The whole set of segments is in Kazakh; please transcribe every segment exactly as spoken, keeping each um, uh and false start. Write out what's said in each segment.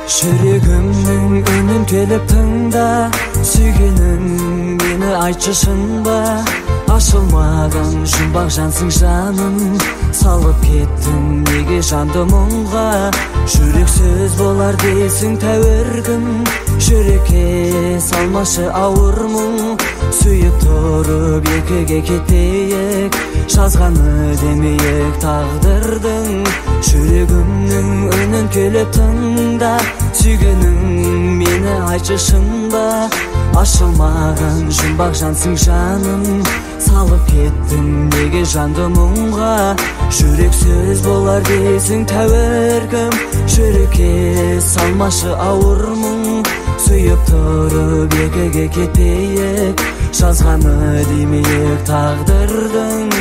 Жүрегімнің үнін келіп тыңда, сүйгенің мені айтшы шын ба? Ашылмаған жұмбақ жансың жаным, салып кеттің неге жанды мұңға? Жүрек сөз болар дейсің тәуіргім, жүрекке салмашы ауыр мұң. Сүйіп тұрып екіге кетпейік, жазғаны демейік тағдырдың. Жүрегімнің үнін келіп тыңда, сүйгенің мені айтшы шын ба? Ашылмаған жұмбақ жансың жаным, салып кеттің неге жанды мұңға? Жүрек сөз болар дейсің тәуіргім, жүрекке салмашы ауыр мұң. Сүйіп тұрып екіге кетпейік, жазғаны демейік тағдырдың.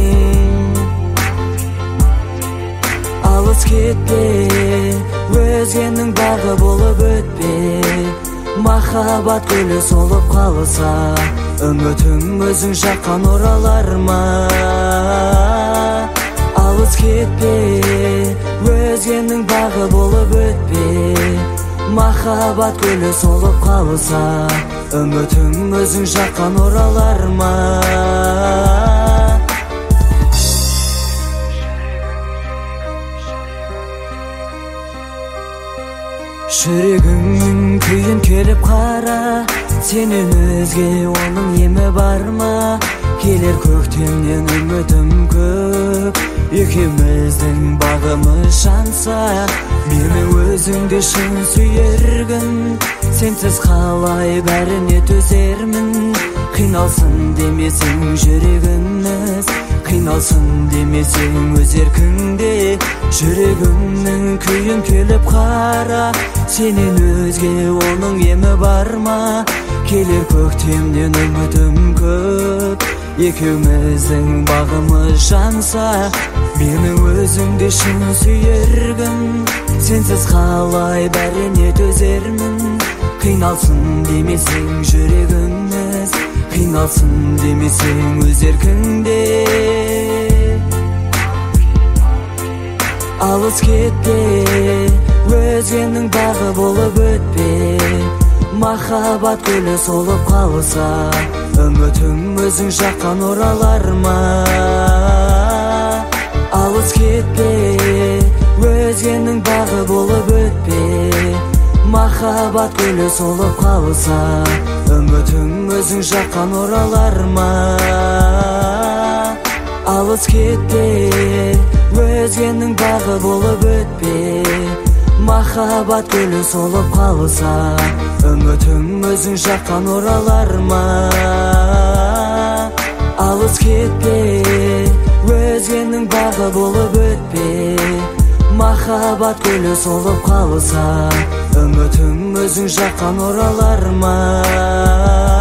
Алыс кетпе, өзгенің бағы болып өтпе. Махаббат гүлі солып қалса, үмітің өзің жаққан оралар ма? Алыс кетпе, өзгенің бағы болып өтпе. Махаббат гүлі солып қалса, үмітің өзің жаққан оралар ма? Жүрегіңнің күйін келіп қара, сенен өзге оның емі бар ма? Келер көктемнен үмітім көп, екеуміздің бағымыз жанса. Мені өзіңді шын сүйергін, сенсіз қалай бәріне төзермін. Қиналсын демесең жүрегіміз, қиналсын демесең өз еркіңде. Жүрегімнің күйін келіп қара, сенен өзге оның емі бар ма? Келер көктемнен үмітім көп, екеуміздің бағымыз жанса. Мені өзіңді шын сүйергін, сенсіз қалай бәріне төзермін. Қиналсын демесең жүрегіміз, қиналсын демесең өз еркіңде. Алыс кетпе, өзгенің бағы болып өтпе. Махаббат гүлі солып қалса, үмітің өзің жаққан оралар ма? Алыс кетпе, өзгенің бағы болып өтпе. Махаббат гүлі солып қалса, үмітің өзің жаққан оралар ма? Алыс кетпе, өзгенің бағы болып өтпе. Махаббат гүлі солып қалса, үмітің өзің жаққан оралар ма? Алыс кетпе, өзгенің бағы болып өтпе. Махаббат гүлі солып қалса, үмітің өзің жаққан оралар ма?